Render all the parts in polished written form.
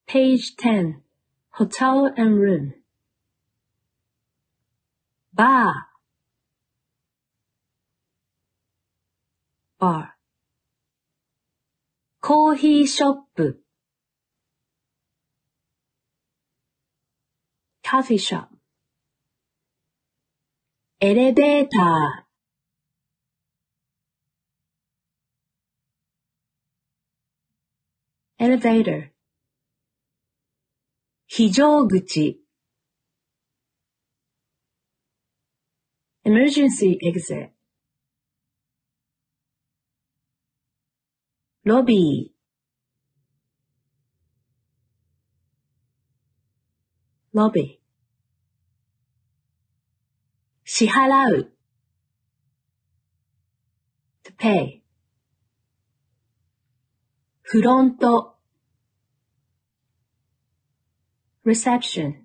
Page 10. Hotel and room. Bar. Bar. Coffee shop. Coffee shop. Elevator. Elevator. 非常口 Emergency exit. Lobby. Lobby. 支払う to pay. フロント reception.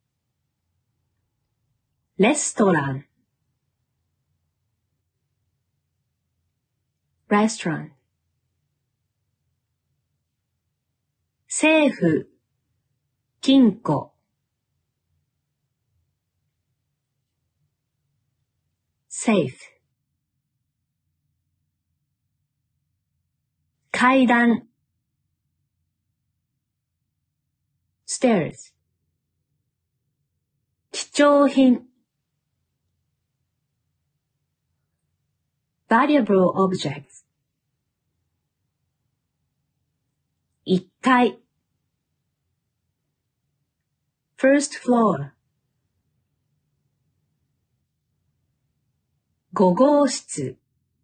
レストラン restaurant. 政府金庫 safe. 階段 stairs. 貴重品 valuable objects. 1階 first floor. 5号室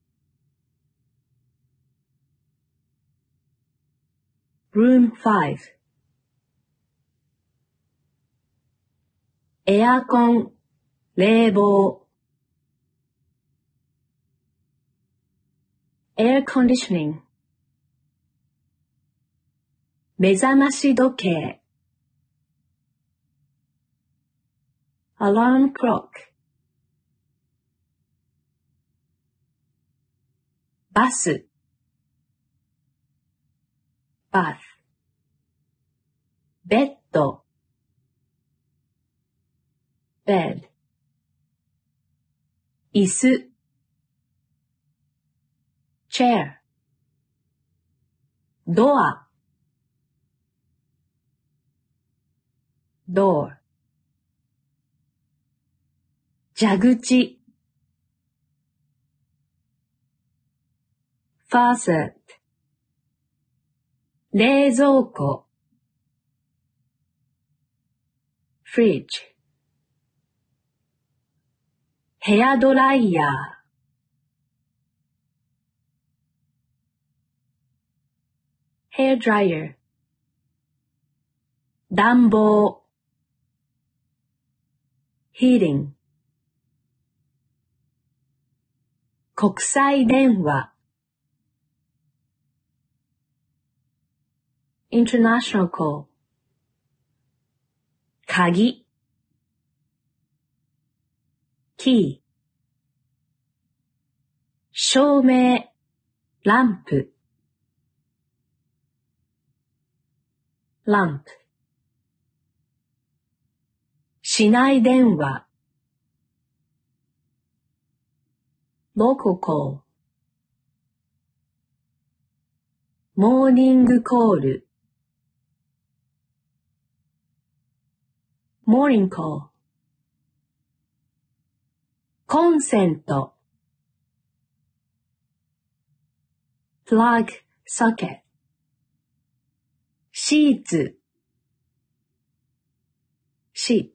room 5. エアコン冷房 air conditioning. 目覚まし時計 alarm clock. バス bath. ベッド bed. 椅子 chair. ドア door. 蛇口 faucet. 冷蔵庫 fridge. ヘアドライヤー hair dryer. 暖房 heating. 国際電話 international call. 鍵 key. 照明ランプ lamp. 市内電話 local call. モーニングコール morning call. コンセント plug socket. シーツ sheet.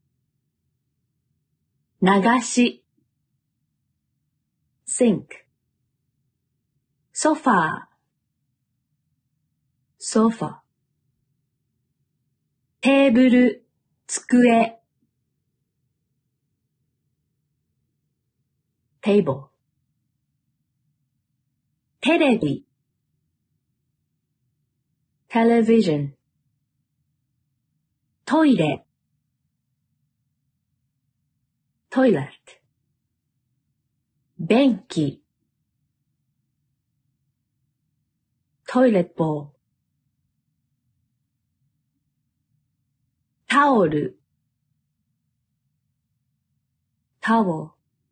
流し sink. ソファー sofa. テーブル机 table. テレビ television. トイレ toilet. 便器 toilet bowl. タオル、タオル、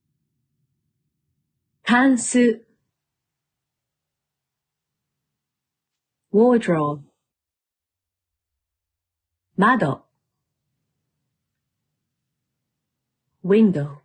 タンス、wardrobe、窓、window。